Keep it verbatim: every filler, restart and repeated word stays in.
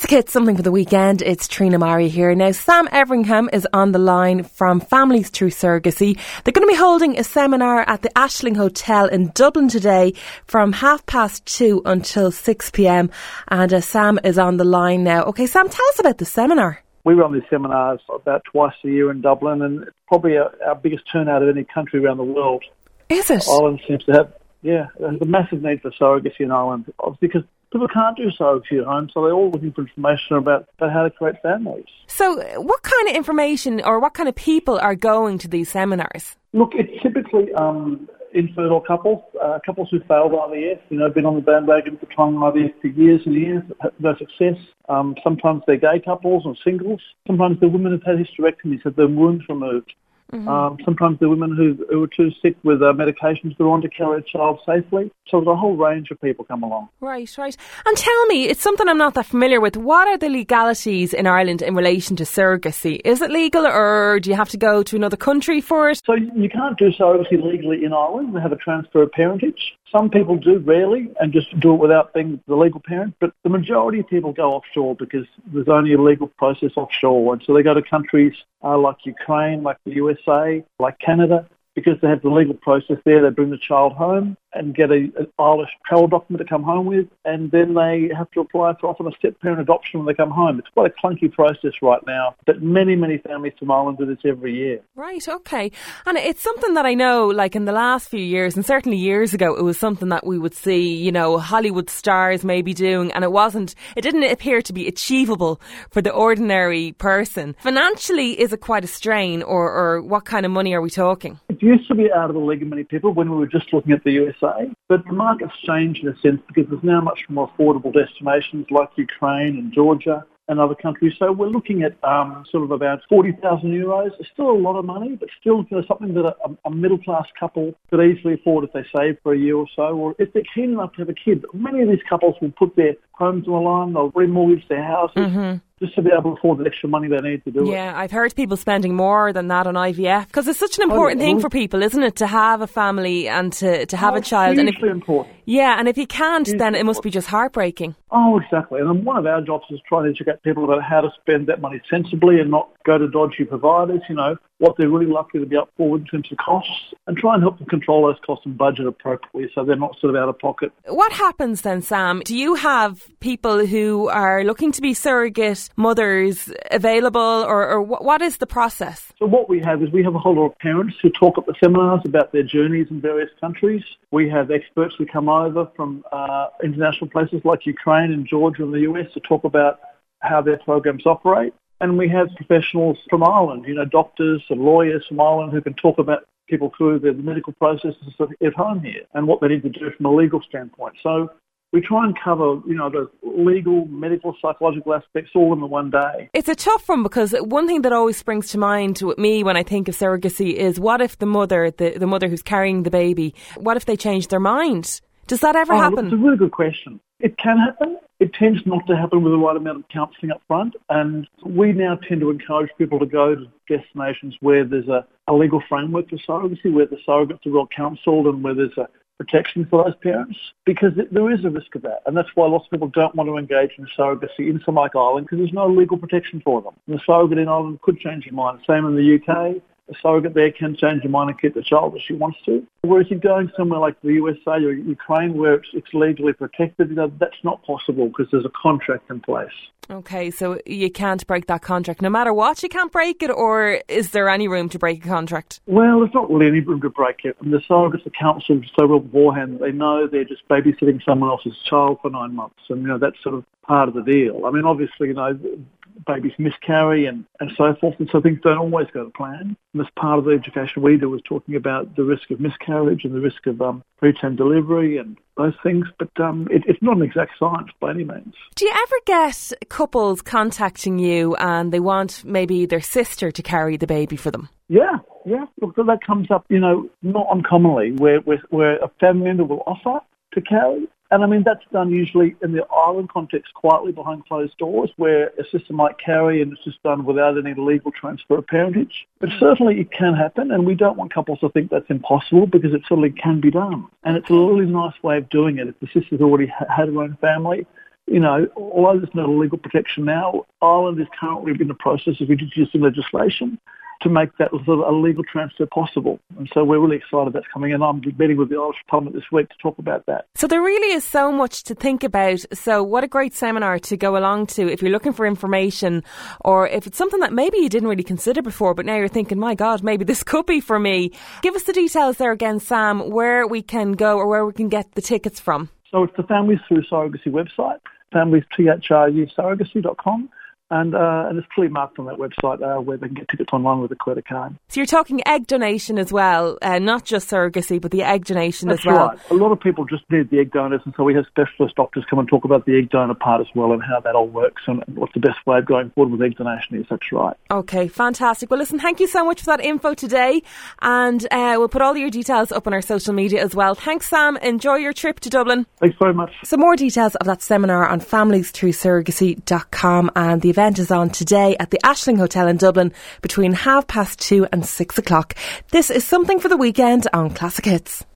Classic hits, something for the weekend. It's Trina Murray here. Now, Sam Everingham is on the line from Families Through Surrogacy. They're going to be holding a seminar at the Ashling Hotel in Dublin today from half past two until six p.m. And uh, Sam is on the line now. OK, Sam, tell us about the seminar. We run these seminars about twice a year in Dublin, and it's probably our, our biggest turnout of any country around the world. Is it? Ireland seems to have, yeah, there's a massive need for surrogacy in Ireland, because people can't do surrogacy at home, so they're all looking for information about, about how to create families. So what kind of information or what kind of people are going to these seminars? Look, it's typically um, infertile couples, uh, couples who failed I V F, you know, been on the bandwagon for trying I V F for years and years, have no success. Um, sometimes they're gay couples or singles. Sometimes they're women who've had hysterectomies, had their wombs removed. Mm-hmm. Um, sometimes they're women who, who are too sick with uh, medications they're on to carry a child safely. So there's a whole range of people come along. Right, right. And tell me, it's something I'm not that familiar with. What are the legalities in Ireland in relation to surrogacy? Is it legal, or do you have to go to another country for it? So you can't do surrogacy legally in Ireland. They have a transfer of parentage. Some people do rarely and just do it without being the legal parent, but the majority of people go offshore because there's only a legal process offshore. And so they go to countries uh, like Ukraine, like the U S A, like Canada, because they have the legal process there. They bring the child home and get a, an Irish travel document to come home with, and then they have to apply for often a step-parent adoption when they come home. It's quite a clunky process right now, but many, many families from Ireland do this every year. Right, okay. And it's something that I know, like in the last few years, and certainly years ago, it was something that we would see, you know, Hollywood stars maybe doing, and it wasn't, it didn't appear to be achievable for the ordinary person. Financially, is it quite a strain, or, or what kind of money are we talking? It used to be out of the league of many people when we were just looking at the U S A, but the market's changed in a sense because there's now much more affordable destinations like Ukraine and Georgia and other countries. So we're looking at um, sort of about forty thousand euros. It's still a lot of money, but still, you know, something that a, a middle-class couple could easily afford if they save for a year or so, or if they're keen enough to have a kid. Many of these couples will put their homes on the line, they'll remortgage their houses, mm-hmm. just to be able to afford the extra money they need to do yeah, it. Yeah, I've heard people spending more than that on I V F, because it's such an important oh, thing for people, isn't it, to have a family and to, to have oh, a child. Hugely and if, important. Yeah, and if you can't, hugely then it must important. be just heartbreaking. Oh, exactly. And one of our jobs is trying to educate people about how to spend that money sensibly and not go to dodgy providers, you know, what they're really likely to be up for in terms of costs, and try and help them control those costs and budget appropriately so they're not sort of out of pocket. What happens then, Sam? Do you have people who are looking to be surrogate mothers available, or, or what is the process? So what we have is we have a whole lot of parents who talk at the seminars about their journeys in various countries. We have experts who come over from uh, international places like Ukraine and Georgia and the U S to talk about how their programs operate. And we have professionals from Ireland, you know, doctors and lawyers from Ireland who can talk about people through the medical processes at home here and what they need to do from a legal standpoint. So we try and cover, you know, the legal, medical, psychological aspects all in the one day. It's a tough one, because one thing that always springs to mind with me when I think of surrogacy is, what if the mother, the, the mother who's carrying the baby, what if they change their mind? Does that ever oh, happen? It's a really good question. It can happen. It tends not to happen with the right amount of counselling up front, and we now tend to encourage people to go to destinations where there's a, a legal framework for surrogacy, where the surrogates are well counselled and where there's a protection for those parents, because there is a risk of that. And that's why lots of people don't want to engage in surrogacy in somewhere like Ireland, because there's no legal protection for them. And the surrogate in Ireland could change your mind. Same in the U K. A surrogate there can change your mind and keep the child if she wants to. Whereas you're going somewhere like the U S A or Ukraine where it's, it's legally protected, you know, that's not possible because there's a contract in place. Okay, so you can't break that contract. No matter what, you can't break it, or is there any room to break a contract? Well, there's not really any room to break it. And the surrogates are counselled so well beforehand that they know they're just babysitting someone else's child for nine months. And, you know, that's sort of part of the deal. I mean, obviously, you know, babies miscarry and, and so forth, and so things don't always go to plan. And as part of the education we do is talking about the risk of miscarriage and the risk of um, preterm delivery and those things, but um, it, it's not an exact science by any means. Do you ever get couples contacting you and they want maybe their sister to carry the baby for them? Yeah, yeah. Look, that comes up, you know, not uncommonly, where, where, where a family member will offer to carry. And I mean, that's done usually in the Ireland context quietly behind closed doors, where a sister might carry and it's just done without any legal transfer of parentage. But certainly it can happen, and we don't want couples to think that's impossible, because it certainly can be done. And it's a really nice way of doing it. If the sister's already ha- had her own family, you know, although there's no legal protection now, Ireland is currently in the process of introducing legislation to make that sort of a legal transfer possible. And so we're really excited that's coming in. I'm meeting with the Irish Parliament this week to talk about that. So there really is so much to think about. So what a great seminar to go along to if you're looking for information, or if it's something that maybe you didn't really consider before, but now you're thinking, my God, maybe this could be for me. Give us the details there again, Sam, where we can go or where we can get the tickets from. So it's the Families Through Surrogacy website, families through surrogacy dot com. And, uh, and it's clearly marked on that website uh, where they can get tickets online with a credit card. So you're talking egg donation as well, uh, not just surrogacy, but the egg donation That's as well. That's right. A lot of people just need the egg donors, and so we have specialist doctors come and talk about the egg donor part as well and how that all works and what's the best way of going forward with egg donation is. That's right. Okay, fantastic. Well, listen, thank you so much for that info today, and uh, we'll put all your details up on our social media as well. Thanks, Sam. Enjoy your trip to Dublin. Thanks very much. Some more details of that seminar on families through surrogacy dot com, and the event is on today at the Ashling Hotel in Dublin between half past two and six o'clock. This is Something for the Weekend on Classic Hits.